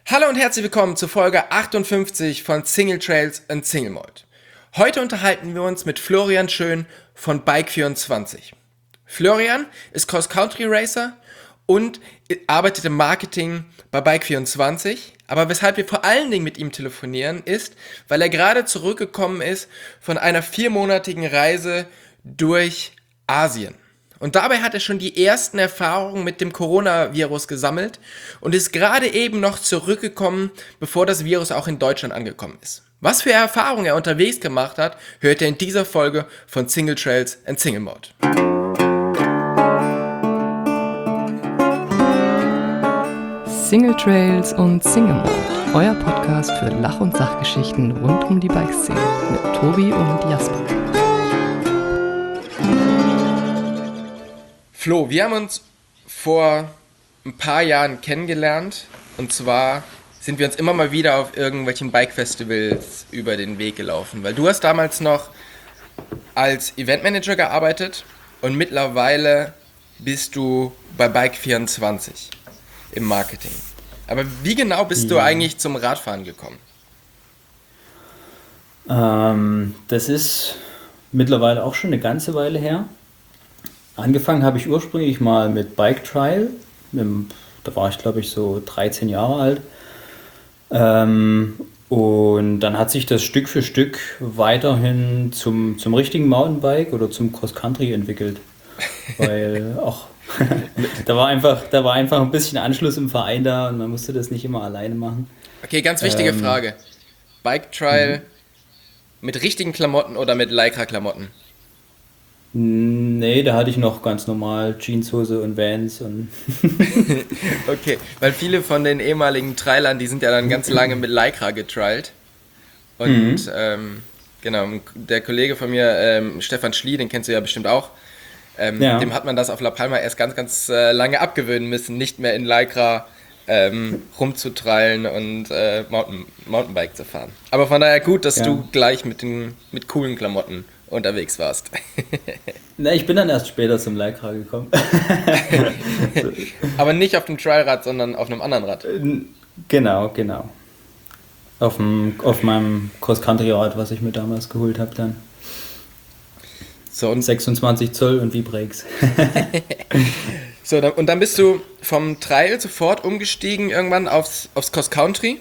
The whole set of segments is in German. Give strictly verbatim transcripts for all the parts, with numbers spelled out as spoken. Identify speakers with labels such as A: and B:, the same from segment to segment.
A: Hallo und herzlich willkommen zur Folge achtundfünfzig von Single Trails and Single Malt. Heute unterhalten wir uns mit Florian Schön von Bike vierundzwanzig. Florian ist Cross-Country-Racer und arbeitet im Marketing bei Bike vierundzwanzig. Aber weshalb wir vor allen Dingen mit ihm telefonieren, ist, weil er gerade zurückgekommen ist von einer viermonatigen Reise durch Asien. Und dabei hat er schon die ersten Erfahrungen mit dem Coronavirus gesammelt und ist gerade eben noch zurückgekommen, bevor das Virus auch in Deutschland angekommen ist. Was für Erfahrungen er unterwegs gemacht hat, hört ihr in dieser Folge von Single Trails and Single Malt.
B: Single Trails und Single Malt, euer Podcast für Lach- und Sachgeschichten rund um die Bikeszene mit Tobi und Jasper.
A: Flo, wir haben uns vor ein paar Jahren kennengelernt und zwar sind wir uns immer mal wieder auf irgendwelchen Bike-Festivals über den Weg gelaufen, weil du hast damals noch als Eventmanager gearbeitet und mittlerweile bist du bei Bike vierundzwanzig im Marketing. Aber wie genau bist ja. du eigentlich zum Radfahren gekommen?
C: Ähm, das ist mittlerweile auch schon eine ganze Weile her. Angefangen habe ich ursprünglich mal mit Bike Trial, da war ich glaube ich so dreizehn Jahre alt. Ähm, und dann hat sich das Stück für Stück weiterhin zum, zum richtigen Mountainbike oder zum Cross Country entwickelt. Weil auch da war einfach, da war einfach ein bisschen Anschluss im Verein da und man musste das nicht immer alleine machen.
A: Okay, ganz wichtige
C: ähm,
A: Frage. Bike Trial mhm. mit richtigen Klamotten oder mit Lycra-Klamotten?
C: Nee, da hatte ich noch ganz normal Jeanshose und Vans und
A: okay, weil viele von den ehemaligen Trailern, die sind ja dann ganz lange mit Lycra getrialt. Und mhm. ähm, genau, der Kollege von mir, ähm, Stefan Schlie, den kennst du ja bestimmt auch, ähm, ja. dem hat man das auf La Palma erst ganz, ganz äh, lange abgewöhnen müssen, nicht mehr in Lycra ähm, rumzutrailen und äh, Mountain, Mountainbike zu fahren. Aber von daher gut, dass ja. du gleich mit den mit coolen Klamotten unterwegs warst.
C: Na, ich bin dann erst später zum Lycra gekommen.
A: Aber nicht auf dem Trialrad, sondern auf einem anderen Rad.
C: Genau, genau. Auf, dem, auf meinem Cross-Country-Rad, was ich mir damals geholt habe dann. So, und sechsundzwanzig Zoll und V-Brakes.
A: So, und dann bist du vom Trail sofort umgestiegen irgendwann aufs, aufs Cross-Country?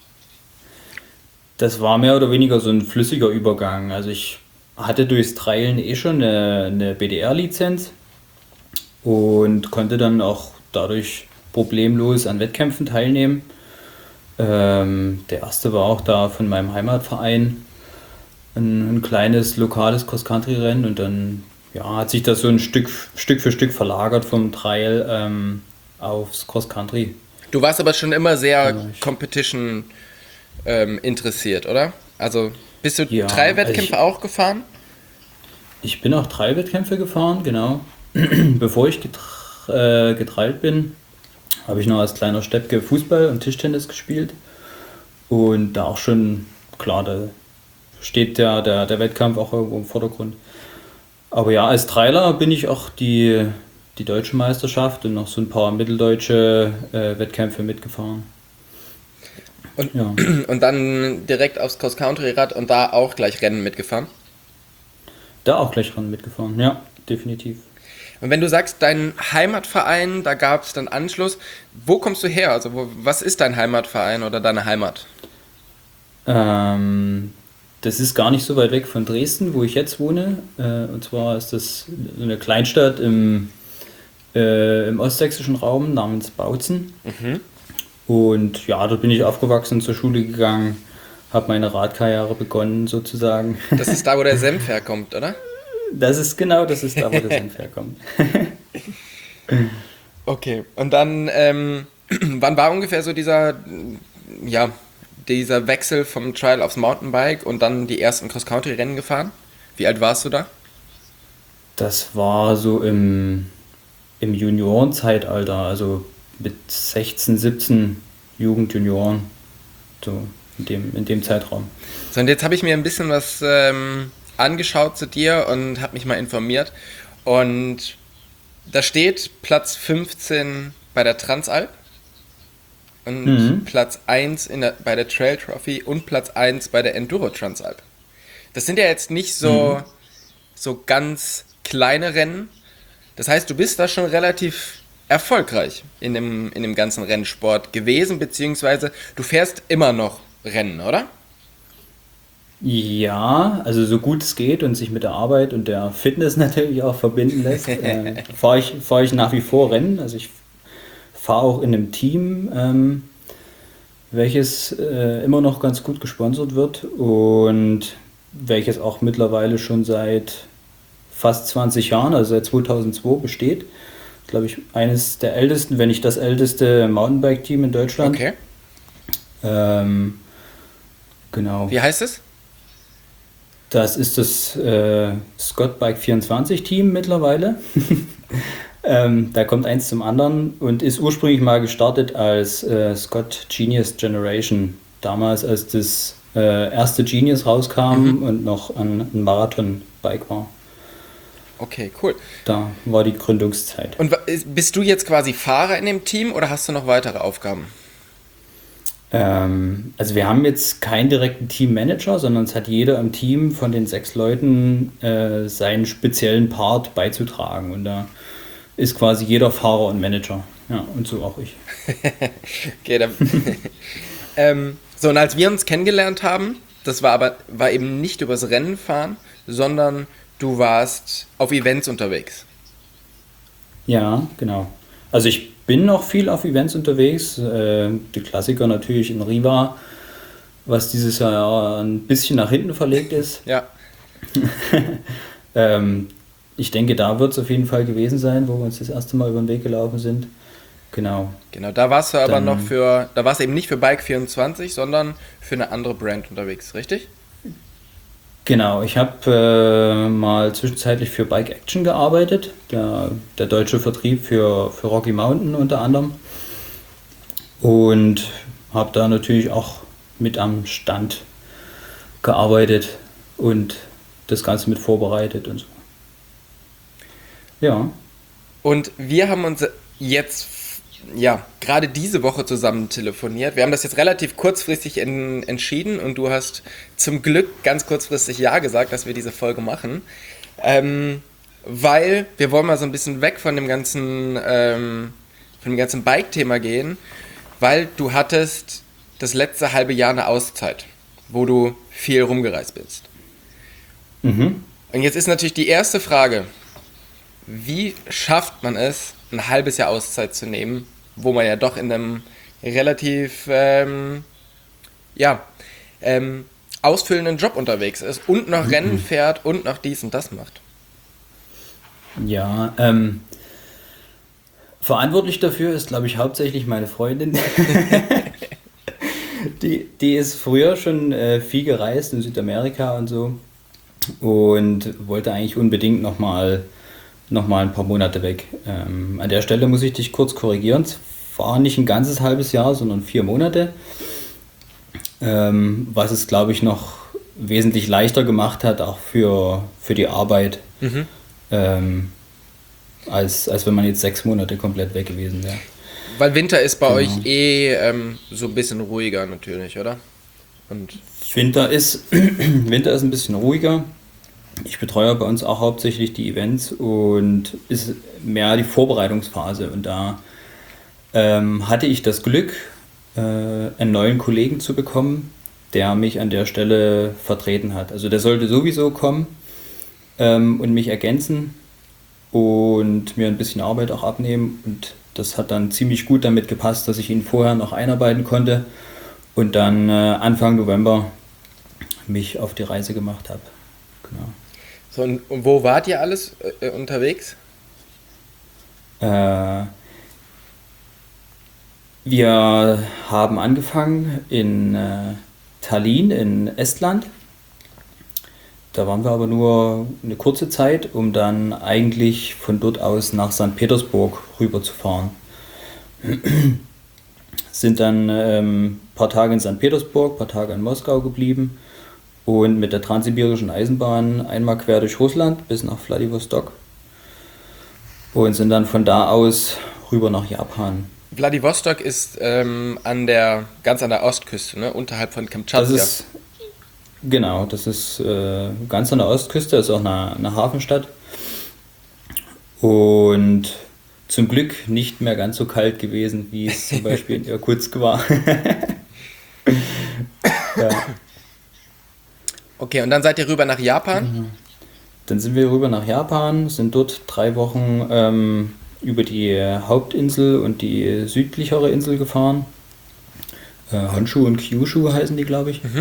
C: Das war mehr oder weniger so ein flüssiger Übergang. Also ich hatte durchs Trailen eh schon eine, eine B D R-Lizenz und konnte dann auch dadurch problemlos an Wettkämpfen teilnehmen. Ähm, der erste war auch da von meinem Heimatverein, ein, ein kleines lokales Cross-Country-Rennen und dann ja, hat sich das so ein Stück, Stück für Stück verlagert vom Trail ähm, aufs Cross-Country.
A: Du warst aber schon immer sehr ja, Competition ähm, interessiert, oder? Also bist du ja, drei Wettkämpfe also ich, auch gefahren?
C: Ich bin auch drei Wettkämpfe gefahren, genau. Bevor ich getra- äh, getrailt bin, habe ich noch als kleiner Steppke Fußball und Tischtennis gespielt. Und da auch schon, klar, da steht der, der, der Wettkampf auch irgendwo im Vordergrund. Aber ja, als Trailer bin ich auch die, die deutsche Meisterschaft und noch so ein paar mitteldeutsche äh, Wettkämpfe mitgefahren.
A: Und, ja. und dann direkt aufs Cross-Country-Rad und da auch gleich Rennen mitgefahren?
C: Da auch gleich Rennen mitgefahren, ja, definitiv.
A: Und wenn du sagst, dein Heimatverein, da gab es dann Anschluss, wo kommst du her? Also wo, was ist dein Heimatverein oder deine Heimat?
C: Ähm, das ist gar nicht so weit weg von Dresden, wo ich jetzt wohne. Äh, und zwar ist das eine Kleinstadt im, äh, im ostsächsischen Raum namens Bautzen. Mhm. Und ja, dort bin ich aufgewachsen, zur Schule gegangen, habe meine Radkarriere begonnen sozusagen.
A: Das ist da, wo der Senf herkommt, oder?
C: Das ist genau, das ist da, wo der Senf herkommt.
A: Okay, und dann, ähm, wann war ungefähr so dieser, ja, dieser Wechsel vom Trial aufs Mountainbike und dann die ersten Cross-Country-Rennen gefahren? Wie alt warst du da?
C: Das war so im, im Juniorenzeitalter, also mit sechzehn, siebzehn Jugend, Junioren, so in dem, in dem Zeitraum.
A: So, und jetzt habe ich mir ein bisschen was ähm, angeschaut zu dir und habe mich mal informiert. Und da steht Platz fünfzehn bei der Transalp. und
C: Mhm.
A: Platz eins in der, bei der Trail Trophy und Platz eins bei der Enduro Transalp. Das sind ja jetzt nicht so,
C: Mhm.
A: so ganz kleine Rennen. Das heißt, du bist da schon relativ erfolgreich in dem, in dem ganzen Rennsport gewesen, beziehungsweise du fährst immer noch Rennen, oder?
C: Ja, also so gut es geht und sich mit der Arbeit und der Fitness natürlich auch verbinden lässt, äh, fahre ich, fahr ich nach wie vor Rennen. Also ich fahre auch in einem Team, ähm, welches äh, immer noch ganz gut gesponsert wird und welches auch mittlerweile schon seit fast zwanzig Jahren, also seit zweitausendzwei besteht. Glaube ich, eines der ältesten, wenn nicht das älteste Mountainbike-Team in Deutschland.
A: Okay.
C: Ähm, genau.
A: Wie heißt es?
C: Das ist das äh, Scott Bike vierundzwanzig Team mittlerweile. ähm, da kommt eins zum anderen und ist ursprünglich mal gestartet als äh, Scott Genius Generation. Damals, als das äh, erste Genius rauskam
A: Mhm.
C: und noch ein, ein Marathon-Bike war.
A: Okay, cool.
C: Da war die Gründungszeit.
A: Und wa- ist- bist du jetzt quasi Fahrer in dem Team oder hast du noch weitere Aufgaben?
C: Ähm, also wir haben jetzt keinen direkten Teammanager, sondern es hat jeder im Team von den sechs Leuten äh, seinen speziellen Part beizutragen. Und da ist quasi jeder Fahrer und Manager. Ja, und so auch ich.
A: Okay, dann. ähm, so, und als wir uns kennengelernt haben, das war aber war eben nicht übers Rennen fahren, sondern du warst auf Events unterwegs.
C: Ja, genau. Also ich bin noch viel auf Events unterwegs. Äh, die Klassiker natürlich in Riva, was dieses Jahr ein bisschen nach hinten verlegt ist.
A: Ja.
C: Ähm, ich denke, da wird es auf jeden Fall gewesen sein, wo wir uns das erste Mal über den Weg gelaufen sind. Genau.
A: Genau, da warst du aber
C: Dann-
A: noch für, da warst du eben nicht für Bike vierundzwanzig, sondern für eine andere Brand unterwegs, richtig?
C: Genau, ich habe äh, mal zwischenzeitlich für Bike Action gearbeitet, der, der deutsche Vertrieb für, für Rocky Mountain unter anderem. Und habe da natürlich auch mit am Stand gearbeitet und das Ganze mit vorbereitet und so. Ja,
A: Und wir haben uns jetzt, ja, gerade diese Woche zusammen telefoniert. Wir haben das jetzt relativ kurzfristig en entschieden und du hast zum Glück ganz kurzfristig Ja gesagt, dass wir diese Folge machen. Ähm, weil wir wollen mal so ein bisschen weg von dem ganzen, ähm, von dem ganzen Bike-Thema gehen, weil du hattest das letzte halbe Jahr eine Auszeit, wo du viel rumgereist bist.
C: mhm.
A: Und jetzt ist natürlich die erste Frage, wie schafft man es, ein halbes Jahr Auszeit zu nehmen, wo man ja doch in einem relativ ähm, ja, ähm, ausfüllenden Job unterwegs ist und noch Rennen fährt und noch dies und das macht.
C: Ja, ähm, verantwortlich dafür ist, glaube ich, hauptsächlich meine Freundin. die, die ist früher schon äh, viel gereist in Südamerika und so und wollte eigentlich unbedingt nochmal noch mal ein paar Monate weg. Ähm, an der Stelle muss ich dich kurz korrigieren. Es war nicht ein ganzes halbes Jahr, sondern vier Monate. Ähm, was es, glaube ich, noch wesentlich leichter gemacht hat, auch für, für die Arbeit.
A: Mhm.
C: Ähm, als, als wenn man jetzt sechs Monate komplett weg gewesen wäre.
A: Weil Winter ist bei
C: Genau.
A: euch eh ähm, so ein bisschen ruhiger natürlich, oder? Und
C: Winter ist, Winter ist ein bisschen ruhiger. Ich betreue bei uns auch hauptsächlich die Events und ist mehr die Vorbereitungsphase. Und da ähm, hatte ich das Glück, äh, einen neuen Kollegen zu bekommen, der mich an der Stelle vertreten hat. Also der sollte sowieso kommen ähm, und mich ergänzen und mir ein bisschen Arbeit auch abnehmen. Und das hat dann ziemlich gut damit gepasst, dass ich ihn vorher noch einarbeiten konnte und dann äh, Anfang November mich auf die Reise gemacht habe. Genau.
A: so, und, und wo wart ihr alles äh, unterwegs?
C: Äh, wir haben angefangen in äh, Tallinn in Estland. Da waren wir aber nur eine kurze Zeit, um dann eigentlich von dort aus nach Sankt Petersburg rüber zu fahren. Sind dann ähm, ein paar Tage in Sankt Petersburg, ein paar Tage in Moskau geblieben und mit der transsibirischen Eisenbahn einmal quer durch Russland bis nach Wladiwostok und sind dann von da aus rüber nach Japan.
A: Wladiwostok ist ähm, an der, ganz an der Ostküste, ne? Unterhalb von
C: Das
A: Kamtschatka.
C: ist, genau, das ist äh, ganz an der Ostküste, ist auch eine, eine Hafenstadt. Und zum Glück nicht mehr ganz so kalt gewesen, wie es zum Beispiel in Irkutsk war. Ja.
A: Okay, und dann seid ihr rüber nach Japan?
C: Dann sind wir rüber nach Japan, sind dort drei Wochen ähm, über die Hauptinsel und die südlichere Insel gefahren. Äh, Honshu und Kyushu heißen die, glaube ich.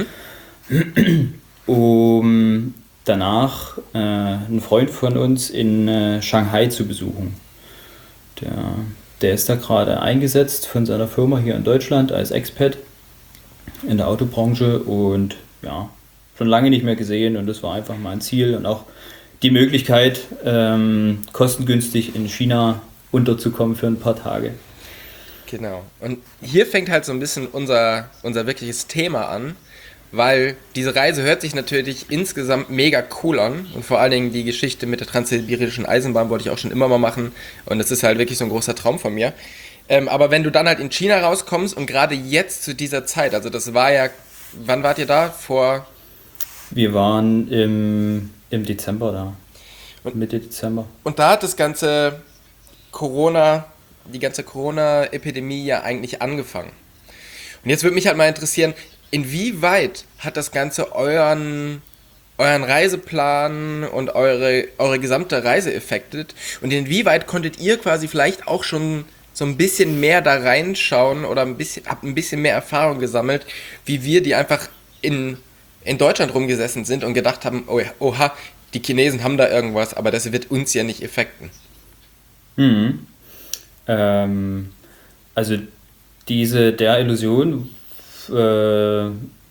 C: Um danach äh, einen Freund von uns in äh, Shanghai zu besuchen. Der, der ist da gerade eingesetzt von seiner Firma hier in Deutschland als Expat in der Autobranche und ja, schon lange nicht mehr gesehen und das war einfach mal ein Ziel und auch die Möglichkeit, ähm, kostengünstig in China unterzukommen für ein paar Tage.
A: Genau. Und hier fängt halt so ein bisschen unser, unser wirkliches Thema an, weil diese Reise hört sich natürlich insgesamt mega cool an und vor allen Dingen die Geschichte mit der transsibirischen Eisenbahn wollte ich auch schon immer mal machen und das ist halt wirklich so ein großer Traum von mir. Ähm, aber wenn du dann halt in China rauskommst und gerade jetzt zu dieser Zeit, also das war ja, wann wart ihr da? Vor...
C: Wir waren im, im Dezember da,
A: Und-
C: Mitte Dezember.
A: Und da hat das ganze Corona, die ganze Corona-Epidemie ja eigentlich angefangen. Und jetzt würde mich halt mal interessieren, inwieweit hat das Ganze euren, euren Reiseplan und eure, eure gesamte Reise affected? Und inwieweit konntet ihr quasi vielleicht auch schon so ein bisschen mehr da reinschauen oder ein bisschen, habt ein bisschen mehr Erfahrung gesammelt, wie wir, die einfach in, in Deutschland rumgesessen sind und gedacht haben, oh, oha, die Chinesen haben da irgendwas, aber das wird uns ja nicht affecten.
C: Mhm. Ähm, also diese der Illusion äh,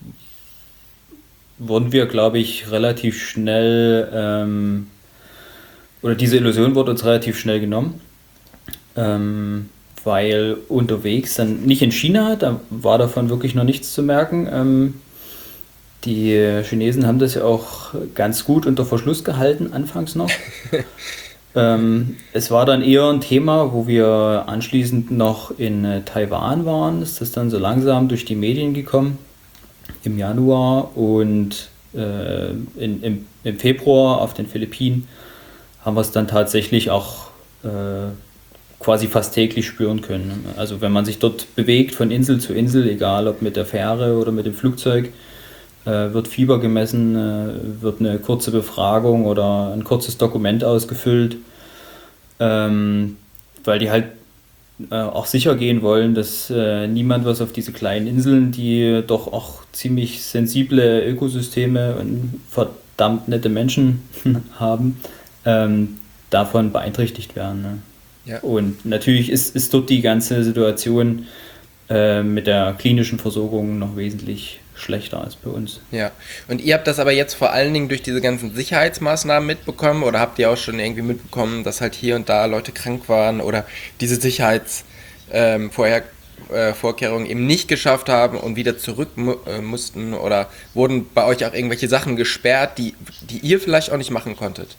C: wurden wir, glaube ich, relativ schnell ähm, oder diese Illusion wurde uns relativ schnell genommen, ähm, weil unterwegs dann nicht in China, da war davon wirklich noch nichts zu merken. Ähm, die Chinesen haben das ja auch ganz gut unter Verschluss gehalten, anfangs noch. Ähm, es war dann eher ein Thema, wo wir anschließend noch in äh, Taiwan waren. Ist das dann so langsam durch die Medien gekommen im Januar und äh, in, im, im Februar auf den Philippinen haben wir es dann tatsächlich auch äh, quasi fast täglich spüren können. Also wenn man sich dort bewegt von Insel zu Insel, egal ob mit der Fähre oder mit dem Flugzeug, äh, wird Fieber gemessen, äh, wird eine kurze Befragung oder ein kurzes Dokument ausgefüllt, ähm, weil die halt äh, auch sicher gehen wollen, dass äh, niemand was auf diese kleinen Inseln, die doch auch ziemlich sensible Ökosysteme und verdammt nette Menschen haben, ähm, davon beeinträchtigt werden. Ne?
A: Ja.
C: Und natürlich ist, ist dort die ganze Situation äh, mit der klinischen Versorgung noch wesentlich schlechter als bei uns.
A: Ja, und ihr habt das aber jetzt vor allen Dingen durch diese ganzen Sicherheitsmaßnahmen mitbekommen oder habt ihr auch schon irgendwie mitbekommen, dass halt hier und da Leute krank waren oder diese Sicherheitsvorkehrungen ähm, Vorher- äh, Vorkehrungen eben nicht geschafft haben und wieder zurück mu- äh, mussten oder wurden bei euch auch irgendwelche Sachen gesperrt, die, die ihr vielleicht auch nicht machen konntet?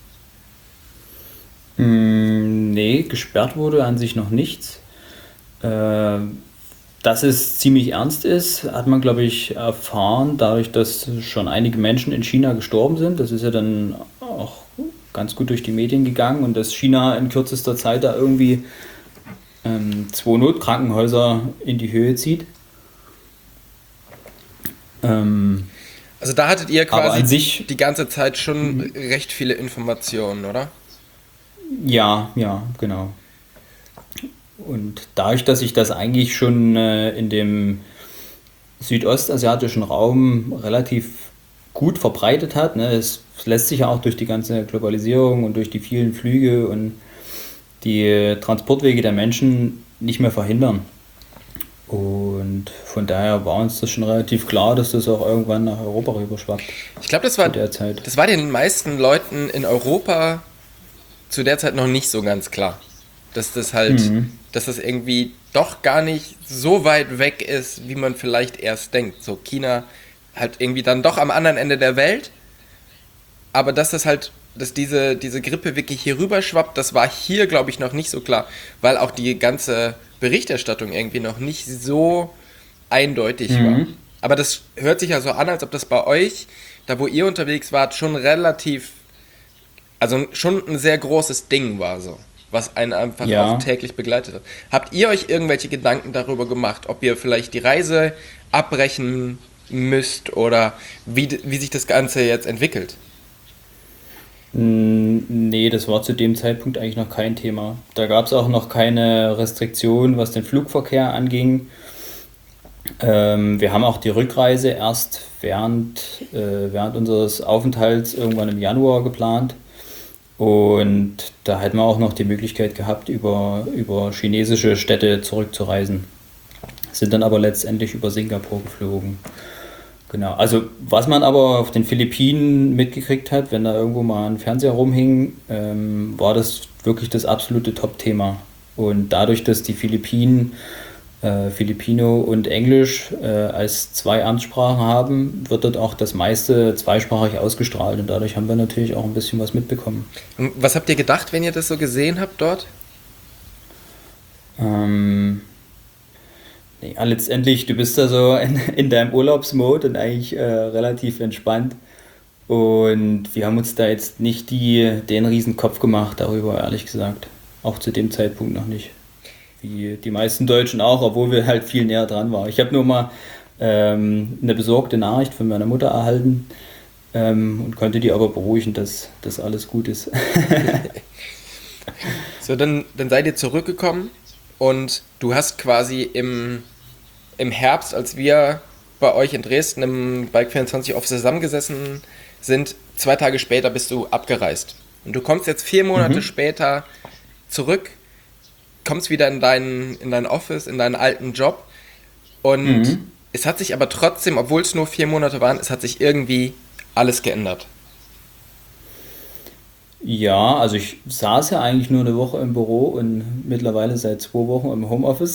C: Mm, nee, gesperrt wurde an sich noch nichts. Äh, dass es ziemlich ernst ist, hat man, glaube ich, erfahren, dadurch, dass schon einige Menschen in China gestorben sind. Das ist ja dann auch ganz gut durch die Medien gegangen und dass China in kürzester Zeit da irgendwie ähm, zwei Notkrankenhäuser in die Höhe zieht. Ähm,
A: Also da hattet ihr
C: Aber
A: quasi
C: an sich-
A: die ganze Zeit schon recht viele Informationen, oder?
C: Ja, ja, genau. Und dadurch, dass sich das eigentlich schon äh, in dem südostasiatischen Raum relativ gut verbreitet hat, ne, es lässt sich ja auch durch die ganze Globalisierung und durch die vielen Flüge und die Transportwege der Menschen nicht mehr verhindern. Und von daher war uns das schon relativ klar, dass das auch irgendwann nach Europa rüberschwappt
A: Ich glaube, das
C: zu
A: war,
C: der Zeit.
A: das war den meisten Leuten in Europa zu der Zeit noch nicht so ganz klar. Dass das halt,
C: Mhm.
A: dass das irgendwie doch gar nicht so weit weg ist, wie man vielleicht erst denkt. So China halt irgendwie dann doch am anderen Ende der Welt, aber dass das halt, dass diese, diese Grippe wirklich hier rüber schwappt, das war hier, glaube ich, noch nicht so klar, weil auch die ganze Berichterstattung irgendwie noch nicht so eindeutig
C: Mhm.
A: war. Aber das hört sich ja so an, als ob das bei euch, da wo ihr unterwegs wart, schon relativ, also schon ein sehr großes Ding war so, was einen einfach
C: Ja.
A: auch täglich begleitet hat. Habt ihr euch irgendwelche Gedanken darüber gemacht, ob ihr vielleicht die Reise abbrechen müsst oder wie, d- wie sich das Ganze jetzt entwickelt?
C: Mm, Nee, das war zu dem Zeitpunkt eigentlich noch kein Thema. Da gab es auch noch keine Restriktionen, was den Flugverkehr anging. Ähm, wir haben auch die Rückreise erst während, äh, während unseres Aufenthalts irgendwann im Januar geplant. Und da hätten wir auch noch die Möglichkeit gehabt, über, über chinesische Städte zurückzureisen. Sind dann aber letztendlich über Singapur geflogen. Genau, also was man aber auf den Philippinen mitgekriegt hat, wenn da irgendwo mal ein Fernseher rumhing, ähm, war das wirklich das absolute Top-Thema. Und dadurch, dass die Philippinen äh, Filipino und Englisch äh, als zwei Amtssprachen haben, wird dort auch das meiste zweisprachig ausgestrahlt. Und dadurch haben wir natürlich auch ein bisschen was mitbekommen.
A: Und was habt ihr gedacht, wenn ihr das so gesehen habt dort?
C: Ähm, ja, letztendlich, du bist da so in, in deinem Urlaubsmode und eigentlich äh, relativ entspannt. Und wir haben uns da jetzt nicht die, den riesen Kopf gemacht darüber, ehrlich gesagt. Auch zu dem Zeitpunkt noch nicht. Wie die meisten Deutschen auch, obwohl wir halt viel näher dran waren. Ich habe nur mal ähm, eine besorgte Nachricht von meiner Mutter erhalten ähm, und konnte die aber beruhigen, dass das alles gut ist.
A: So, dann, dann seid ihr zurückgekommen und du hast quasi im, im Herbst, als wir bei euch in Dresden im Bike vierundzwanzig Office zusammengesessen sind, zwei Tage später bist du abgereist. Und du kommst jetzt vier Monate
C: Mhm.
A: später zurück, kommst wieder in dein, in dein Office, in deinen alten Job und
C: Mhm.
A: es hat sich aber trotzdem, obwohl es nur vier Monate waren, es hat sich irgendwie alles geändert.
C: Ja, also ich saß ja eigentlich nur eine Woche im Büro und mittlerweile seit zwei Wochen im Homeoffice.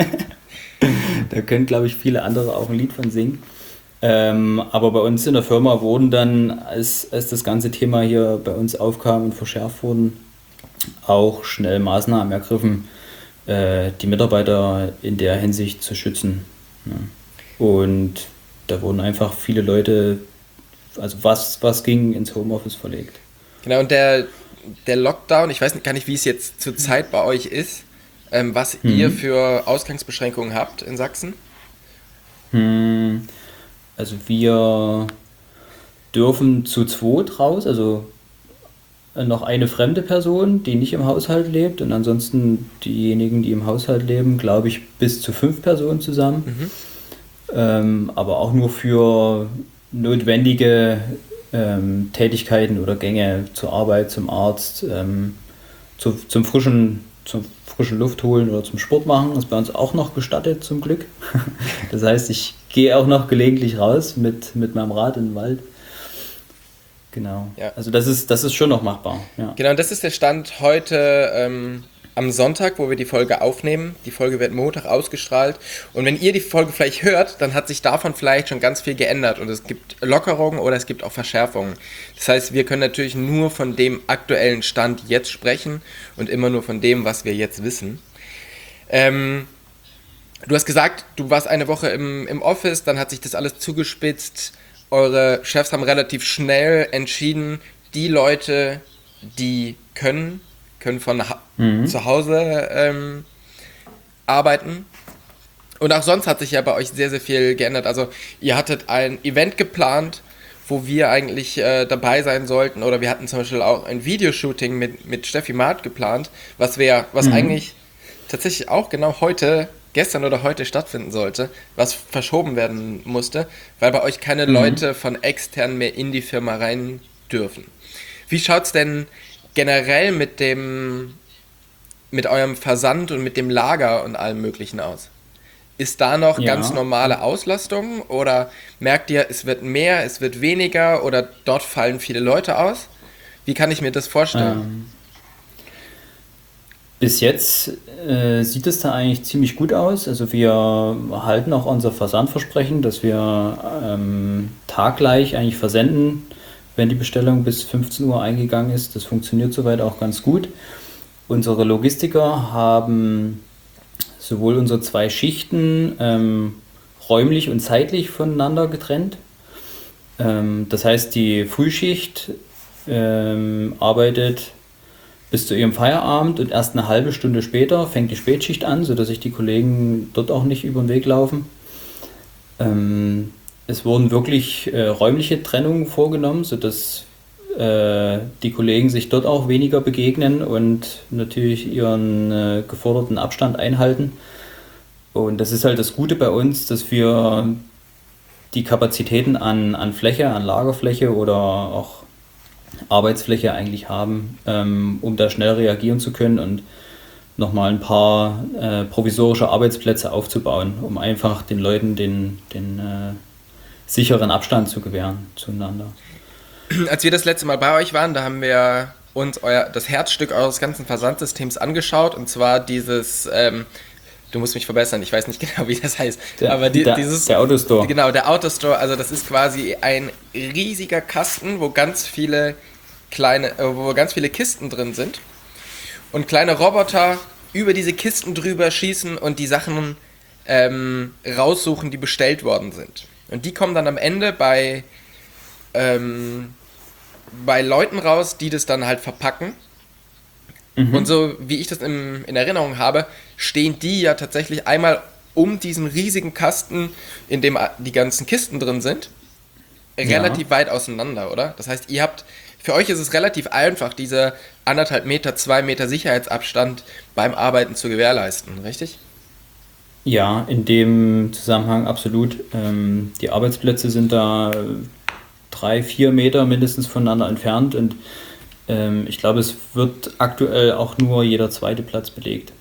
C: Da können, glaube ich, viele andere auch ein Lied von singen. Ähm, aber bei uns in der Firma wurden dann, als, als das ganze Thema hier bei uns aufkam und verschärft wurden, auch schnell Maßnahmen ergriffen, äh, die Mitarbeiter in der Hinsicht zu schützen. Ja. Und da wurden einfach viele Leute, also was, was ging, ins Homeoffice verlegt.
A: Genau, und der, der Lockdown, ich weiß gar nicht, wie es jetzt zur Zeit bei euch ist, ähm, was ihr
C: Mhm.
A: für Ausgangsbeschränkungen habt in Sachsen.
C: Hm, Also wir dürfen zu zweit raus, also noch eine fremde Person, die nicht im Haushalt lebt und ansonsten diejenigen, die im Haushalt leben, glaube ich, bis zu fünf Personen zusammen.
A: Mhm.
C: Ähm, aber auch nur für notwendige ähm, Tätigkeiten oder Gänge zur Arbeit, zum Arzt, ähm, zu, zum frischen, zum frischen Luft holen oder zum Sport machen. Das ist bei uns auch noch gestattet, zum Glück. Das heißt, ich gehe auch noch gelegentlich raus mit, mit meinem Rad in den Wald. Genau.
A: Ja.
C: Also das ist, das ist schon noch machbar. Ja.
A: Genau, und das ist der Stand heute ähm, am Sonntag, wo wir die Folge aufnehmen. Die Folge wird Montag ausgestrahlt. Und wenn ihr die Folge vielleicht hört, dann hat sich davon vielleicht schon ganz viel geändert. Und es gibt Lockerungen oder es gibt auch Verschärfungen. Das heißt, wir können natürlich nur von dem aktuellen Stand jetzt sprechen und immer nur von dem, was wir jetzt wissen. Ähm, du hast gesagt, du warst eine Woche im, im Office, dann hat sich das alles zugespitzt. Eure Chefs haben relativ schnell entschieden, die Leute, die können, können von ha-
C: Mhm.
A: zu Hause ähm, arbeiten. Und auch sonst hat sich ja bei euch sehr, sehr viel geändert. Also ihr hattet ein Event geplant, wo wir eigentlich äh, dabei sein sollten. Oder wir hatten zum Beispiel auch ein Videoshooting mit, mit Steffi Maat geplant, was wir, was
C: Mhm.
A: eigentlich tatsächlich auch genau heute, gestern oder heute stattfinden sollte, was verschoben werden musste, weil bei euch keine
C: Mhm.
A: Leute von extern mehr in die Firma rein dürfen. Wie schaut's denn generell mit dem, mit eurem Versand und mit dem Lager und allem Möglichen aus? Ist da noch
C: Ja.
A: ganz normale Auslastung oder merkt ihr, es wird mehr, es wird weniger oder dort fallen viele Leute aus? Wie kann ich mir das vorstellen?
C: Ähm, Bis jetzt äh, sieht es da eigentlich ziemlich gut aus. Also wir halten auch unser Versandversprechen, dass wir ähm, taggleich eigentlich versenden, wenn die Bestellung bis fünfzehn Uhr eingegangen ist. Das funktioniert soweit auch ganz gut. Unsere Logistiker haben sowohl unsere zwei Schichten ähm, räumlich und zeitlich voneinander getrennt. Ähm, das heißt, die Frühschicht ähm, arbeitet bis zu ihrem Feierabend und erst eine halbe Stunde später fängt die Spätschicht an, sodass sich die Kollegen dort auch nicht über den Weg laufen. Ähm, es wurden wirklich äh, räumliche Trennungen vorgenommen, sodass äh, die Kollegen sich dort auch weniger begegnen und natürlich ihren äh, geforderten Abstand einhalten. Und das ist halt das Gute bei uns, dass wir die Kapazitäten an, an Fläche, an Lagerfläche oder auch Arbeitsfläche eigentlich haben, ähm, um da schnell reagieren zu können und nochmal ein paar äh, provisorische Arbeitsplätze aufzubauen, um einfach den Leuten den, den äh, sicheren Abstand zu gewähren zueinander.
A: Als wir das letzte Mal bei euch waren, da haben wir uns euer, das Herzstück eures ganzen Versandsystems angeschaut, und zwar dieses, ähm, du musst mich verbessern, ich weiß nicht genau, wie das heißt,
C: der,
A: aber die,
C: der,
A: dieses...
C: Der Autostore.
A: Genau, der Autostore, also das ist quasi ein riesiger Kasten, wo ganz viele kleine, äh, wo ganz viele Kisten drin sind und kleine Roboter über diese Kisten drüber schießen und die Sachen ähm, raussuchen, die bestellt worden sind. Und die kommen dann am Ende bei, ähm, bei Leuten raus, die das dann halt verpacken. Mhm. Und so wie ich das im, in Erinnerung habe, stehen die ja tatsächlich einmal um diesen riesigen Kasten, in dem die ganzen Kisten drin sind, relativ ja. weit auseinander, oder? Das heißt, ihr habt, für euch ist es relativ einfach, diese anderthalb Meter, zwei Meter Sicherheitsabstand beim Arbeiten zu gewährleisten, richtig?
C: Ja, in dem Zusammenhang absolut. Ähm, die Arbeitsplätze sind da drei, vier Meter mindestens voneinander entfernt und ähm, ich glaube, es wird aktuell auch nur jeder zweite Platz belegt.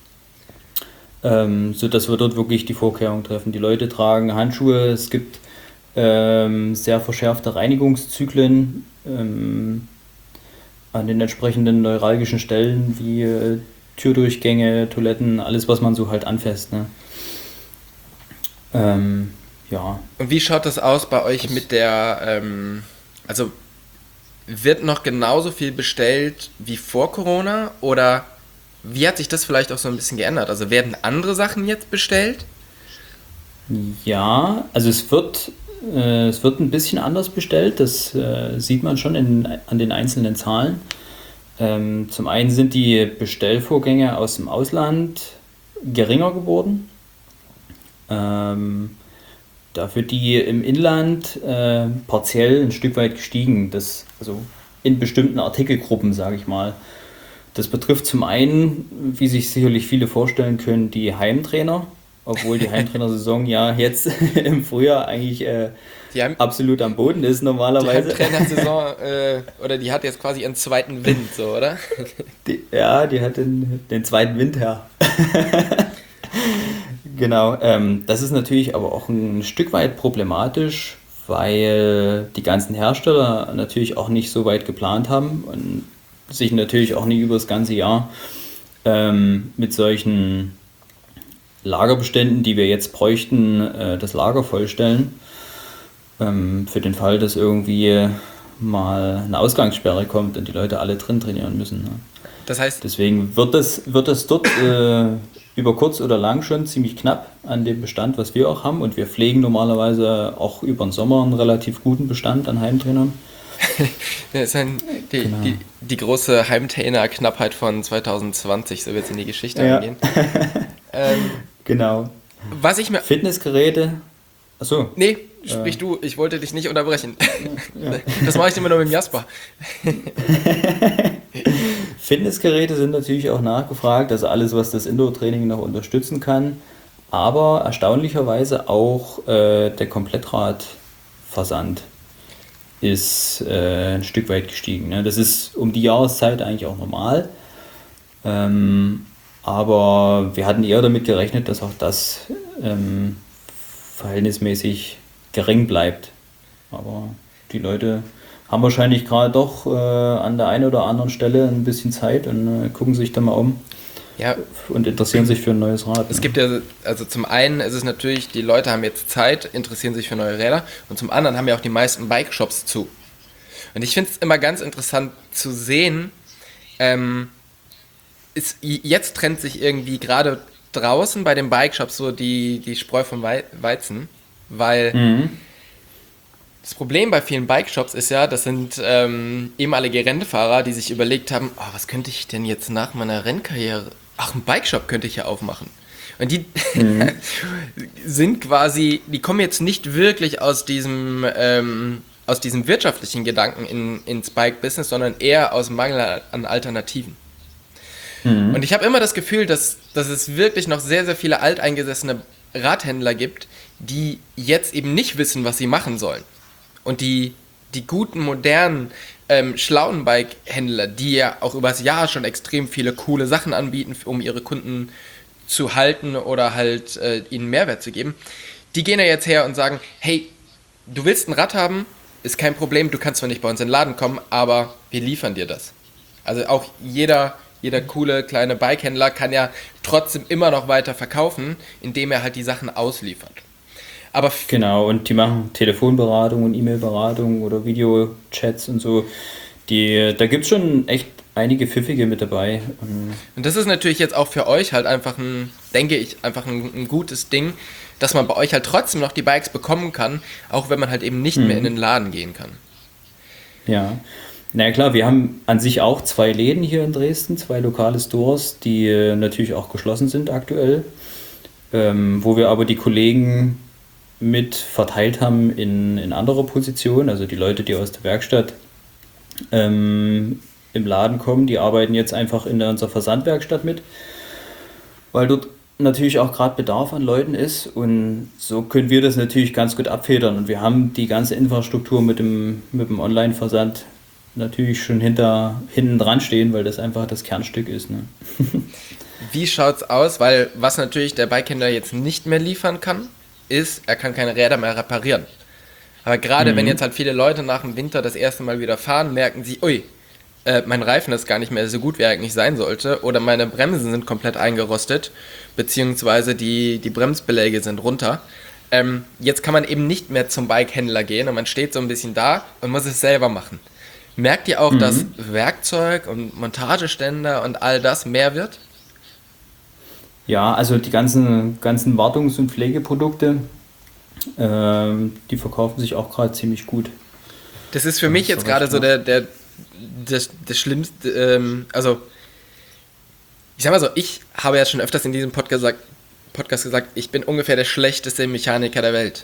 C: Ähm, sodass wir dort wirklich die Vorkehrungen treffen. Die Leute tragen Handschuhe, es gibt ähm, sehr verschärfte Reinigungszyklen ähm, an den entsprechenden neuralgischen Stellen wie äh, Türdurchgänge, Toiletten, alles, was man so halt anfasst. Ne? Ähm, ja.
A: Und wie schaut das aus bei euch das mit der, ähm, also wird noch genauso viel bestellt wie vor Corona oder wie hat sich das vielleicht auch so ein bisschen geändert? Also werden andere Sachen jetzt bestellt?
C: Ja, also es wird, äh, es wird ein bisschen anders bestellt, das äh, sieht man schon in, an den einzelnen Zahlen. Ähm, zum einen sind die Bestellvorgänge aus dem Ausland geringer geworden. Ähm, dafür die im Inland äh, partiell ein Stück weit gestiegen, das, also in bestimmten Artikelgruppen, sage ich mal. Das betrifft zum einen, wie sich sicherlich viele vorstellen können, die Heimtrainer, obwohl die Heimtrainersaison ja jetzt im Frühjahr eigentlich äh, Heim- absolut am Boden ist normalerweise.
A: Die Heimtrainersaison, äh, oder die hat jetzt quasi einen zweiten Wind, so, oder?
C: Die, ja, die hat den, den zweiten Wind her. Genau, ähm, das ist natürlich aber auch ein Stück weit problematisch, weil die ganzen Hersteller natürlich auch nicht so weit geplant haben und sich natürlich auch nicht über das ganze Jahr ähm, mit solchen Lagerbeständen, die wir jetzt bräuchten, äh, das Lager vollstellen. Ähm, für den Fall, dass irgendwie mal eine Ausgangssperre kommt und die Leute alle drin trainieren müssen. Ne?
A: Das heißt,
C: deswegen wird es wird es dort äh, über kurz oder lang schon ziemlich knapp an dem Bestand, was wir auch haben. Und wir pflegen normalerweise auch über den Sommer einen relativ guten Bestand an Heimtrainern.
A: Das ist ein, die, genau. die, die große Heimtrainer-Knappheit von zwanzig zwanzig, so wird es in die Geschichte ja. eingehen. ähm,
C: genau.
A: Was ich mir
C: Fitnessgeräte. Achso.
A: Nee, sprich äh. du, ich wollte dich nicht unterbrechen. Ja. Das mache ich immer nur mit dem Jasper.
C: Fitnessgeräte sind natürlich auch nachgefragt, also alles, was das Indoor-Training noch unterstützen kann, aber erstaunlicherweise auch äh, der Komplettradversand ist äh, ein Stück weit gestiegen. Ne? Das ist um die Jahreszeit eigentlich auch normal, ähm, aber wir hatten eher damit gerechnet, dass auch das ähm, verhältnismäßig gering bleibt. Aber die Leute haben wahrscheinlich gerade doch äh, an der einen oder anderen Stelle ein bisschen Zeit und äh, gucken sich da mal um
A: ja.
C: und interessieren sich für ein neues Rad.
A: Es
C: ne?
A: gibt ja, also zum einen ist es natürlich, die Leute haben jetzt Zeit, interessieren sich für neue Räder und zum anderen haben ja auch die meisten Bike-Shops zu. Und ich finde es immer ganz interessant zu sehen, ähm, ist, jetzt trennt sich irgendwie gerade draußen bei den Bike-Shops so die, die Spreu vom Wei- Weizen, weil
C: Mhm.
A: das Problem bei vielen Bike-Shops ist ja, das sind ähm, ehemalige Rennfahrer, die sich überlegt haben, oh, was könnte ich denn jetzt nach meiner Rennkarriere, ach, einen Bike-Shop könnte ich ja aufmachen. Und die mhm. sind quasi, die kommen jetzt nicht wirklich aus diesem, ähm, aus diesem wirtschaftlichen Gedanken in, ins Bike-Business, sondern eher aus Mangel an Alternativen. Mhm. Und ich habe immer das Gefühl, dass, dass es wirklich noch sehr, sehr viele alteingesessene Radhändler gibt, die jetzt eben nicht wissen, was sie machen sollen. Und die, die guten, modernen, ähm, schlauen Bike-Händler, die ja auch übers Jahr schon extrem viele coole Sachen anbieten, um ihre Kunden zu halten oder halt äh, ihnen Mehrwert zu geben, die gehen ja jetzt her und sagen, hey, du willst ein Rad haben, ist kein Problem, du kannst zwar nicht bei uns in den Laden kommen, aber wir liefern dir das. Also auch jeder, jeder coole kleine Bike-Händler kann ja trotzdem immer noch weiter verkaufen, indem er halt die Sachen ausliefert. Aber f-
C: Genau, und die machen Telefonberatung und E-Mail-Beratung oder Videochats und so. Die, da gibt es schon echt einige Pfiffige mit dabei.
A: Und das ist natürlich jetzt auch für euch halt einfach ein, denke ich, einfach ein, ein gutes Ding, dass man bei euch halt trotzdem noch die Bikes bekommen kann, auch wenn man halt eben nicht mhm. mehr in den Laden gehen kann.
C: Ja, na ja, klar, wir haben an sich auch zwei Läden hier in Dresden, zwei lokale Stores, die äh, natürlich auch geschlossen sind aktuell, ähm, wo wir aber die Kollegen mit verteilt haben in, in anderer Position, also die Leute, die aus der Werkstatt ähm, im Laden kommen, die arbeiten jetzt einfach in unserer Versandwerkstatt mit, weil dort natürlich auch gerade Bedarf an Leuten ist und so können wir das natürlich ganz gut abfedern und wir haben die ganze Infrastruktur mit dem, mit dem Online-Versand natürlich schon hinter, hinten dran stehen, weil das einfach das Kernstück ist. Ne?
A: Wie schaut's aus? Weil was natürlich der Bikehändler jetzt nicht mehr liefern kann, ist, er kann keine Räder mehr reparieren. Aber gerade mhm. wenn jetzt halt viele Leute nach dem Winter das erste Mal wieder fahren, merken sie, ui, äh, mein Reifen ist gar nicht mehr so gut, wie er eigentlich sein sollte, oder meine Bremsen sind komplett eingerostet, beziehungsweise die, die Bremsbeläge sind runter. Ähm, jetzt kann man eben nicht mehr zum Bikehändler gehen und man steht so ein bisschen da und muss es selber machen. Merkt ihr auch, mhm. dass Werkzeug und Montageständer und all das mehr wird?
C: Ja, also die ganzen, ganzen Wartungs- und Pflegeprodukte, ähm, die verkaufen sich auch gerade ziemlich gut.
A: Das ist für mich jetzt gerade so der, der das, das Schlimmste, ähm, also ich sag mal so, ich habe ja schon öfters in diesem Podcast gesagt, Podcast gesagt, ich bin ungefähr der schlechteste Mechaniker der Welt.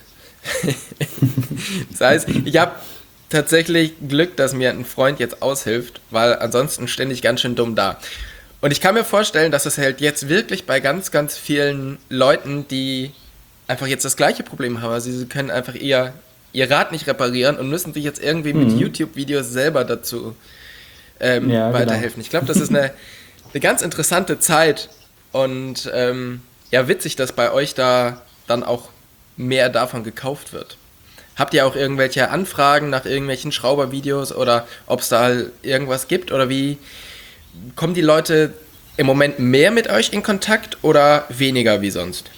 A: Das heißt, ich habe tatsächlich Glück, dass mir ein Freund jetzt aushilft, weil ansonsten stände ich ganz schön dumm da. Und ich kann mir vorstellen, dass es halt jetzt wirklich bei ganz, ganz vielen Leuten, die einfach jetzt das gleiche Problem haben, also sie können einfach ihr, ihr Rad nicht reparieren und müssen sich jetzt irgendwie mhm. mit YouTube-Videos selber dazu ähm, ja, weiterhelfen. Genau. Ich glaube, das ist eine, eine ganz interessante Zeit und ähm, ja, witzig, dass bei euch da dann auch mehr davon gekauft wird. Habt ihr auch irgendwelche Anfragen nach irgendwelchen Schraubervideos oder ob es da irgendwas gibt oder wie kommen die Leute im Moment mehr mit euch in Kontakt oder weniger wie sonst?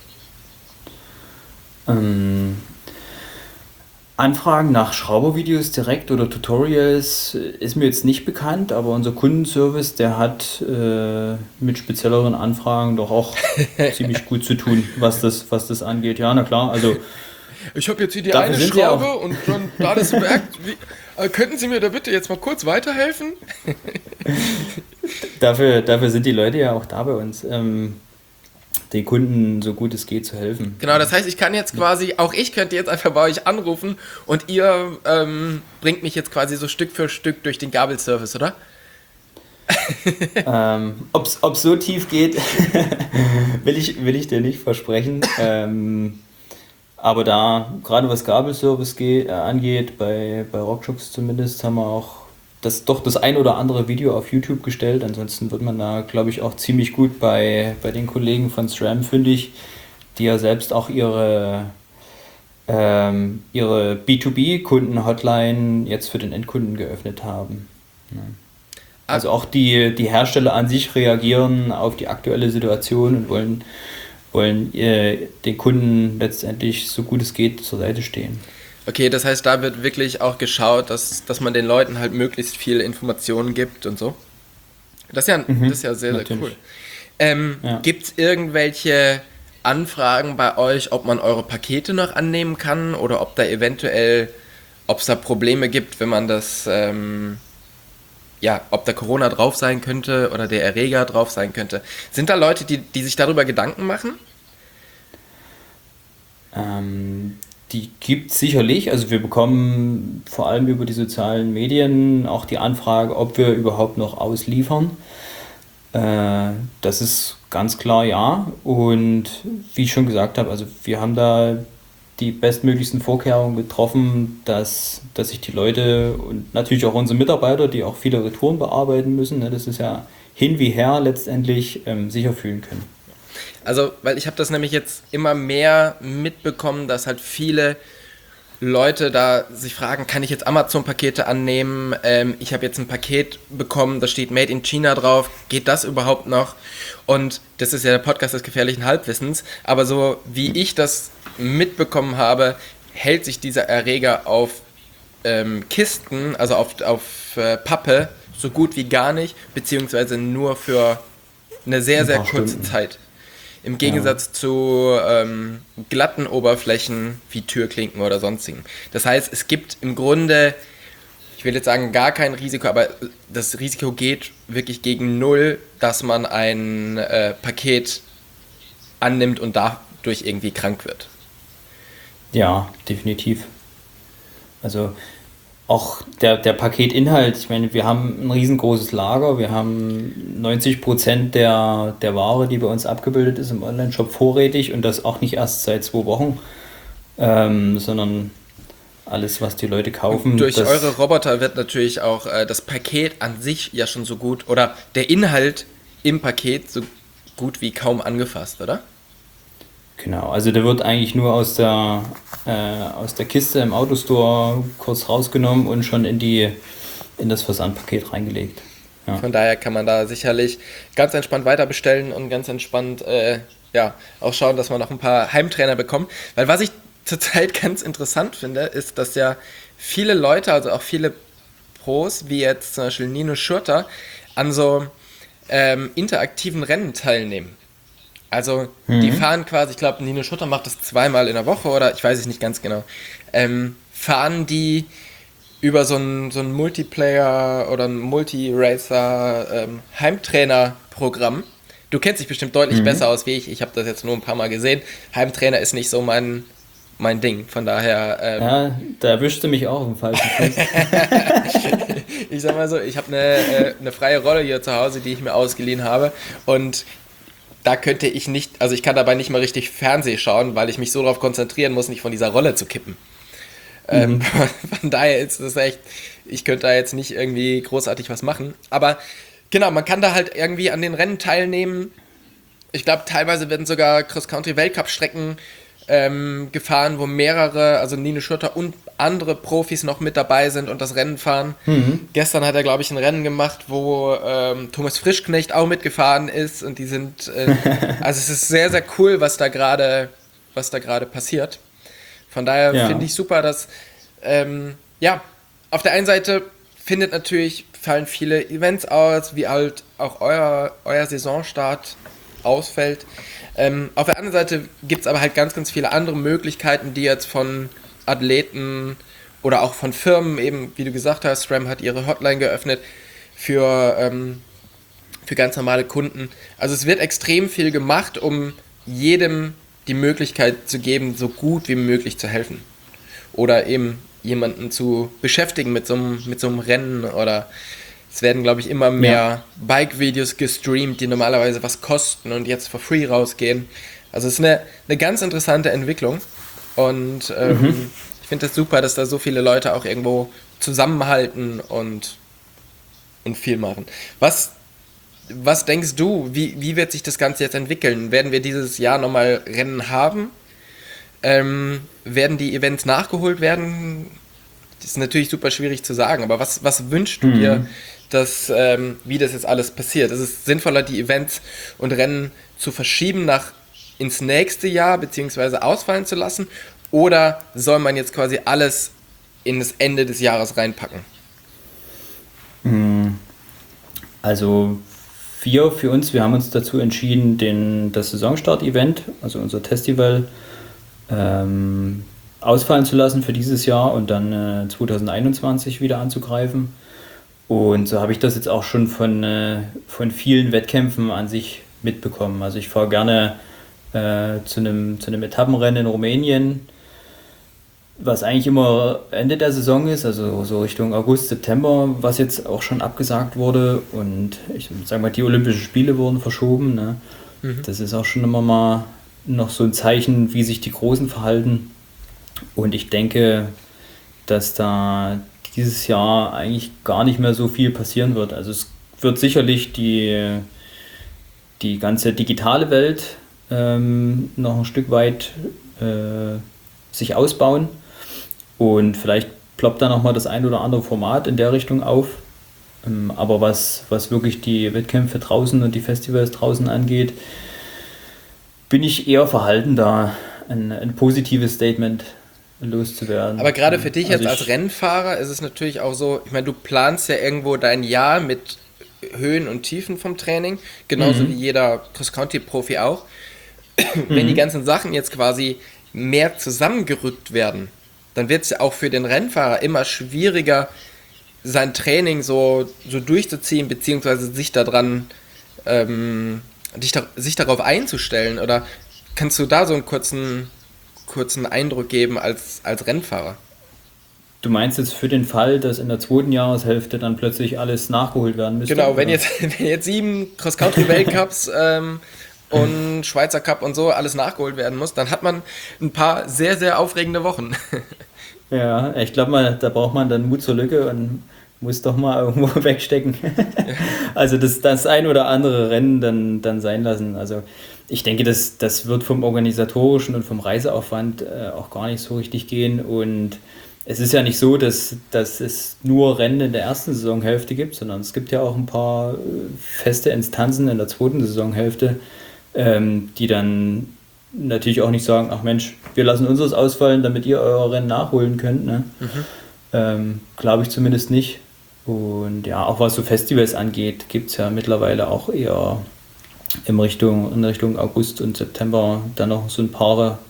C: Ähm, Anfragen nach Schraubervideos direkt oder Tutorials ist mir jetzt nicht bekannt, aber unser Kundenservice, der hat äh, mit spezielleren Anfragen doch auch ziemlich gut zu tun, was das, was das angeht. Ja, na klar, also
A: ich habe jetzt hier die eine Schraube und dann da das Werk. Wie, äh, könnten Sie mir da bitte jetzt mal kurz weiterhelfen?
C: dafür, dafür sind die Leute ja auch da bei uns, ähm, den Kunden so gut es geht zu helfen.
A: Genau, das heißt, ich kann jetzt quasi, auch ich könnte jetzt einfach bei euch anrufen und ihr ähm, bringt mich jetzt quasi so Stück für Stück durch den Gabelservice, oder?
C: ähm, Ob es so tief geht, will, ich, will ich dir nicht versprechen. Ähm, Aber da, gerade was Gabelservice geht, äh, angeht, bei, bei Rockshops zumindest, haben wir auch das, doch das ein oder andere Video auf YouTube gestellt. Ansonsten wird man da, glaube ich, auch ziemlich gut bei, bei den Kollegen von SRAM fündig, die ja selbst auch ihre, ähm, ihre B zwei B-Kunden-Hotline jetzt für den Endkunden geöffnet haben. Ja. Also auch die, die Hersteller an sich reagieren auf die aktuelle Situation und wollen wollen äh, den Kunden letztendlich so gut es geht zur Seite stehen.
A: Okay, das heißt, da wird wirklich auch geschaut, dass, dass man den Leuten halt möglichst viel Informationen gibt und so. Das ist ja, mhm, das ist ja sehr, sehr natürlich. Cool. Ähm,
C: Ja.
A: Gibt es irgendwelche Anfragen bei euch, ob man eure Pakete noch annehmen kann oder ob da eventuell, ob es da Probleme gibt, wenn man das, ähm, ja, ob da Corona drauf sein könnte oder der Erreger drauf sein könnte. Sind da Leute, die, die sich darüber Gedanken machen?
C: Ähm, die gibt es sicherlich. Also wir bekommen vor allem über die sozialen Medien auch die Anfrage, ob wir überhaupt noch ausliefern. Äh, das ist ganz klar ja. Und wie ich schon gesagt habe, also wir haben da die bestmöglichsten Vorkehrungen getroffen, dass, dass sich die Leute und natürlich auch unsere Mitarbeiter, die auch viele Retouren bearbeiten müssen, ne, das ist ja hin wie her letztendlich, ähm, sicher fühlen können.
A: Also, weil ich habe das nämlich jetzt immer mehr mitbekommen, dass halt viele Leute da sich fragen, kann ich jetzt Amazon-Pakete annehmen? Ähm, ich habe jetzt ein Paket bekommen, da steht Made in China drauf. Geht das überhaupt noch? Und das ist ja der Podcast des gefährlichen Halbwissens. Aber so wie ich das mitbekommen habe, hält sich dieser Erreger auf ähm, Kisten, also auf, auf äh, Pappe, so gut wie gar nicht, beziehungsweise nur für eine sehr,
C: Ein
A: sehr
C: paar
A: kurze
C: Stunden.
A: Zeit. Im Gegensatz zu ähm, glatten Oberflächen wie Türklinken oder sonstigen. Das heißt, es gibt im Grunde, ich will jetzt sagen, gar kein Risiko, aber das Risiko geht wirklich gegen null, dass man ein äh, Paket annimmt und dadurch irgendwie krank wird.
C: Ja, definitiv. Also auch der, der Paketinhalt, ich meine, wir haben ein riesengroßes Lager, wir haben neunzig Prozent der, der Ware, die bei uns abgebildet ist im Onlineshop vorrätig und das auch nicht erst seit zwei Wochen, ähm, sondern alles, was die Leute kaufen.
A: Durch
C: das,
A: eure Roboter wird natürlich auch äh, das Paket an sich ja schon so gut, oder der Inhalt im Paket so gut wie kaum angefasst, oder?
C: Genau, also der wird eigentlich nur aus der, äh, aus der Kiste im Autostore kurz rausgenommen und schon in, die, in das Versandpaket reingelegt. Ja.
A: Von daher kann man da sicherlich ganz entspannt weiter bestellen und ganz entspannt äh, ja, auch schauen, dass man noch ein paar Heimtrainer bekommt. Weil was ich zurzeit ganz interessant finde, ist, dass ja viele Leute, also auch viele Pros, wie jetzt zum Beispiel Nino Schurter, an so ähm, interaktiven Rennen teilnehmen. Also mhm. die fahren quasi, ich glaube, Nino Schurter macht das zweimal in der Woche oder ich weiß es nicht ganz genau, ähm, fahren die über so ein, so ein Multiplayer oder ein Multi-Racer ähm, Heimtrainer-Programm. Du kennst dich bestimmt deutlich mhm. besser aus wie ich, ich habe das jetzt nur ein paar Mal gesehen. Heimtrainer ist nicht so mein, mein Ding, von daher... Ähm,
C: ja, da erwischte mich auch im falschen Fuß.
A: Ich sag mal so, ich habe eine, äh, eine freie Rolle hier zu Hause, die ich mir ausgeliehen habe und da könnte ich nicht, also ich kann dabei nicht mal richtig Fernseh schauen, weil ich mich so darauf konzentrieren muss, nicht von dieser Rolle zu kippen. Mhm. Ähm, von daher ist es echt, ich könnte da jetzt nicht irgendwie großartig was machen. Aber genau, man kann da halt irgendwie an den Rennen teilnehmen. Ich glaube, teilweise werden sogar Cross-Country-Weltcup-Strecken ähm, gefahren, wo mehrere, also Nino Schurter und andere Profis noch mit dabei sind und das Rennen fahren. Mhm. Gestern hat er, glaube ich, ein Rennen gemacht, wo ähm, Thomas Frischknecht auch mitgefahren ist und die sind, äh, also es ist sehr, sehr cool, was da gerade, was da gerade passiert. Von daher ja. finde ich super, dass, ähm, ja, auf der einen Seite findet natürlich, fallen viele Events aus, wie halt auch euer, euer Saisonstart ausfällt. Ähm, auf der anderen Seite gibt es aber halt ganz, ganz viele andere Möglichkeiten, die jetzt von Athleten oder auch von Firmen, eben wie du gesagt hast, SRAM hat ihre Hotline geöffnet für, ähm, für ganz normale Kunden. Also es wird extrem viel gemacht, um jedem die Möglichkeit zu geben, so gut wie möglich zu helfen. Oder eben jemanden zu beschäftigen mit so einem, mit so einem Rennen oder es werden, glaube ich, immer mehr ja. Bike-Videos gestreamt, die normalerweise was kosten und jetzt for free rausgehen. Also es ist eine, eine ganz interessante Entwicklung und ähm, mhm. ich finde das super, dass da so viele Leute auch irgendwo zusammenhalten und, und viel machen. Was, was denkst du, wie, wie wird sich das Ganze jetzt entwickeln? Werden wir dieses Jahr nochmal Rennen haben? Ähm, werden die Events nachgeholt werden? Das ist natürlich super schwierig zu sagen, aber was, was wünschst du mhm. dir, dass, ähm, wie das jetzt alles passiert? Ist es sinnvoller, die Events und Rennen zu verschieben nach ins nächste Jahr beziehungsweise ausfallen zu lassen? Oder soll man jetzt quasi alles in das Ende des Jahres reinpacken?
C: Also wir für uns, wir haben uns dazu entschieden, den, das Saisonstart-Event, also unser Festival, ähm, ausfallen zu lassen für dieses Jahr und dann äh, zwanzig einundzwanzig wieder anzugreifen. Und so habe ich das jetzt auch schon von, äh, von vielen Wettkämpfen an sich mitbekommen. Also ich fahre gerne äh, zu einem zu einem Etappenrennen in Rumänien, was eigentlich immer Ende der Saison ist, also so Richtung August, September, was jetzt auch schon abgesagt wurde. Und ich sage mal, die Olympischen Spiele wurden verschoben. Ne? Mhm. Das ist auch schon immer mal noch so ein Zeichen, wie sich die Großen verhalten. Und ich denke, dass da dieses Jahr eigentlich gar nicht mehr so viel passieren wird. Also es wird sicherlich die, die ganze digitale Welt ähm, noch ein Stück weit äh, sich ausbauen. Und vielleicht ploppt da nochmal das ein oder andere Format in der Richtung auf. Ähm, aber was, was wirklich die Wettkämpfe draußen und die Festivals draußen angeht, bin ich eher verhalten, da ein, ein positives Statement loszuwerden.
A: Aber gerade für dich
C: also
A: jetzt als Rennfahrer ist es natürlich auch so, ich meine, du planst ja irgendwo dein Jahr mit Höhen und Tiefen vom Training, genauso mhm. wie jeder Cross-Country-Profi auch. Wenn mhm. die ganzen Sachen jetzt quasi mehr zusammengerückt werden, dann wird es ja auch für den Rennfahrer immer schwieriger, sein Training so, so durchzuziehen, beziehungsweise sich daran, ähm, dich da, sich darauf einzustellen. Oder kannst du da so einen kurzen, kurzen Eindruck geben als, als Rennfahrer?
C: Du meinst jetzt für den Fall, dass in der zweiten Jahreshälfte dann plötzlich alles nachgeholt werden müsste?
A: Genau, wenn jetzt, wenn jetzt sieben Cross-Country-Weltcups ähm, und Schweizer Cup und so alles nachgeholt werden muss, dann hat man ein paar sehr, sehr aufregende Wochen.
C: Ja, ich glaube mal, da braucht man dann Mut zur Lücke und muss doch mal irgendwo wegstecken. Also das, das ein oder andere Rennen dann, dann sein lassen. Also ich denke, das, das wird vom organisatorischen und vom Reiseaufwand äh, auch gar nicht so richtig gehen. Und es ist ja nicht so, dass, dass es nur Rennen in der ersten Saisonhälfte gibt, sondern es gibt ja auch ein paar feste Instanzen in der zweiten Saisonhälfte, ähm, die dann natürlich auch nicht sagen, ach Mensch, wir lassen unseres ausfallen, damit ihr euer Rennen nachholen könnt. Ne? Mhm. Ähm, glaube ich zumindest nicht. Und ja, auch was so Festivals angeht, gibt es ja mittlerweile auch eher in Richtung, in Richtung August und September dann noch so ein paar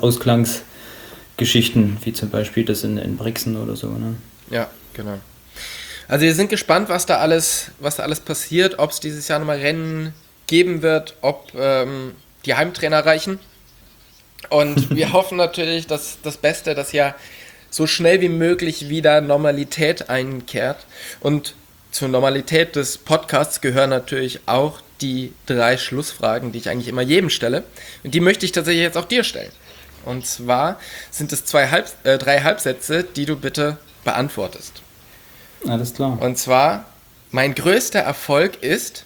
C: Jahresausklangs-Geschichten, wie zum Beispiel das in, in Brixen oder so. Ne?
A: Ja, genau. Also wir sind gespannt, was da alles, was da alles passiert, ob es dieses Jahr nochmal Rennen geben wird, ob ähm, die Heimtrainer reichen. Und wir hoffen natürlich, dass das Beste, dass ja so schnell wie möglich wieder Normalität einkehrt. Und zur Normalität des Podcasts gehören natürlich auch die drei Schlussfragen, die ich eigentlich immer jedem stelle. Und die möchte ich tatsächlich jetzt auch dir stellen. Und zwar sind es zwei Halb, äh, drei Halbsätze, die du bitte beantwortest.
C: Alles klar.
A: Und zwar, mein größter Erfolg ist...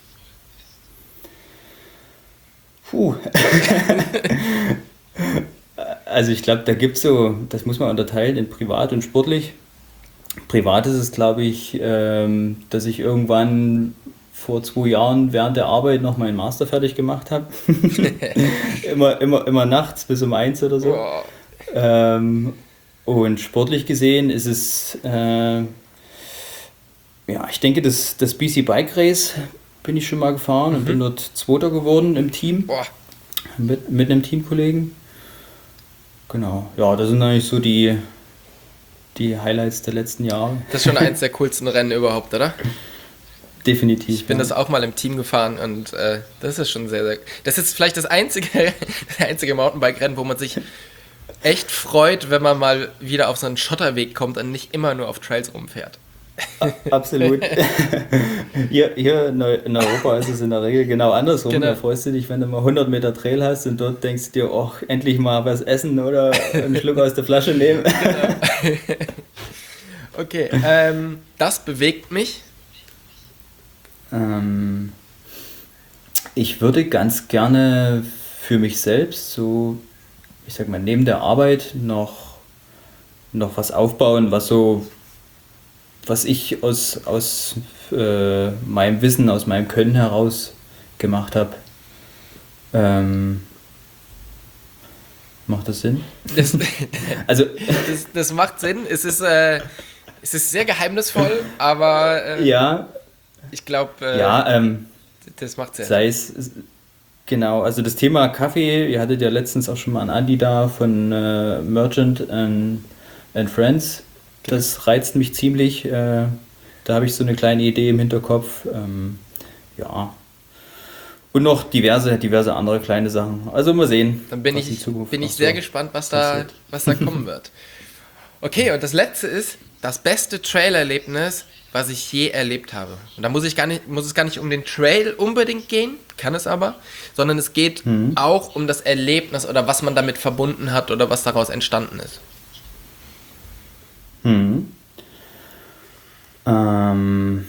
C: Puh. Also ich glaube, da gibt es so, das muss man unterteilen in privat und sportlich. Privat ist es, glaube ich, ähm, dass ich irgendwann vor zwei Jahren während der Arbeit noch meinen Master fertig gemacht habe. immer, immer, immer nachts bis um eins oder so. Oh. Ähm, und sportlich gesehen ist es, äh, ja, ich denke, das, das B C Bike Race bin ich schon mal gefahren mhm. und bin dort Zweiter geworden im Team. Boah. Mit, mit einem Teamkollegen. Genau. Ja, das sind eigentlich so die, die Highlights der letzten Jahre.
A: Das ist schon eins der coolsten Rennen überhaupt, oder?
C: Definitiv.
A: Ich bin ja. das auch mal im Team gefahren und äh, das ist schon sehr, sehr... Das ist vielleicht das einzige, das einzige Mountainbike-Rennen, wo man sich echt freut, wenn man mal wieder auf so einen Schotterweg kommt und nicht immer nur auf Trails rumfährt.
C: Absolut. Hier, hier in Europa ist es in der Regel genau andersrum.
A: Genau.
C: Da freust du dich, wenn du mal hundert Meter Trail hast und dort denkst du dir, oh, endlich mal was essen oder einen Schluck aus der Flasche nehmen.
A: Genau. Okay, ähm, das bewegt mich.
C: Ähm, ich würde ganz gerne für mich selbst so, ich sag mal, neben der Arbeit noch, noch was aufbauen, was so was ich aus, aus äh, meinem Wissen, aus meinem Können heraus gemacht habe. Ähm, macht das Sinn?
A: Das, also, das, das macht Sinn. Es ist, äh, es ist sehr geheimnisvoll, aber äh,
C: ja,
A: ich glaube... Äh,
C: ja, ähm,
A: Das macht Sinn.
C: Sei es, genau, also das Thema Kaffee, ihr hattet ja letztens auch schon mal einen Andi da von äh, Merchant and, and Friends. Das reizt mich ziemlich. Äh, da habe ich so eine kleine Idee im Hinterkopf. Ähm, ja. Und noch diverse, diverse andere kleine Sachen. Also mal sehen.
A: Dann bin
C: was
A: ich,
C: in Zukunft
A: bin
C: noch
A: ich sehr
C: so
A: gespannt, was da,
C: passiert.
A: was da kommen wird. Okay, und das letzte ist das beste Trail-Erlebnis, was ich je erlebt habe. Und da muss ich gar nicht, muss es gar nicht um den Trail unbedingt gehen, kann es aber, sondern es geht
C: Mhm.
A: auch um das Erlebnis oder was man damit verbunden hat oder was daraus entstanden ist.
C: Mhm. Ähm,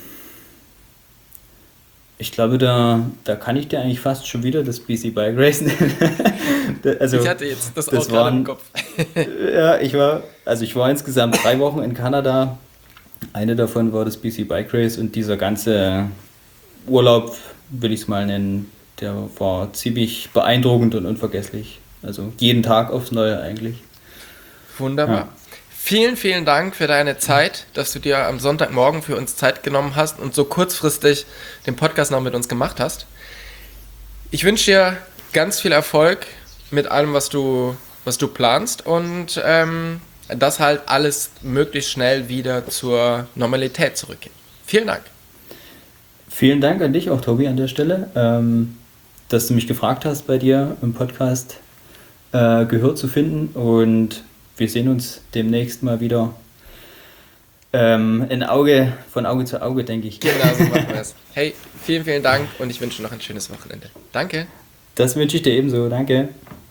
C: ich glaube, da, da kann ich dir eigentlich fast schon wieder das B C Bike Race nennen. also,
A: Ich hatte jetzt das,
C: das
A: auch gerade im
C: waren-
A: Kopf.
C: Ja, ich war, also ich war insgesamt drei Wochen in Kanada. Eine davon war das B C Bike Race und dieser ganze Urlaub, will ich es mal nennen, der war ziemlich beeindruckend und unvergesslich. Also jeden Tag aufs Neue eigentlich.
A: Wunderbar.
C: Ja.
A: Vielen, vielen Dank für deine Zeit, dass du dir am Sonntagmorgen für uns Zeit genommen hast und so kurzfristig den Podcast noch mit uns gemacht hast. Ich wünsche dir ganz viel Erfolg mit allem, was du, was du planst und ähm, dass halt alles möglichst schnell wieder zur Normalität zurückgeht. Vielen Dank.
C: Vielen Dank an dich auch, Tobi, an der Stelle, ähm, dass du mich gefragt hast, bei dir im Podcast äh, Gehör zu finden und wir sehen uns demnächst mal wieder ähm, in Auge, von Auge zu Auge, denke ich.
A: Genau so machen wir es. Hey, vielen, vielen Dank und ich wünsche noch ein schönes Wochenende. Danke.
C: Das wünsche ich dir ebenso, danke.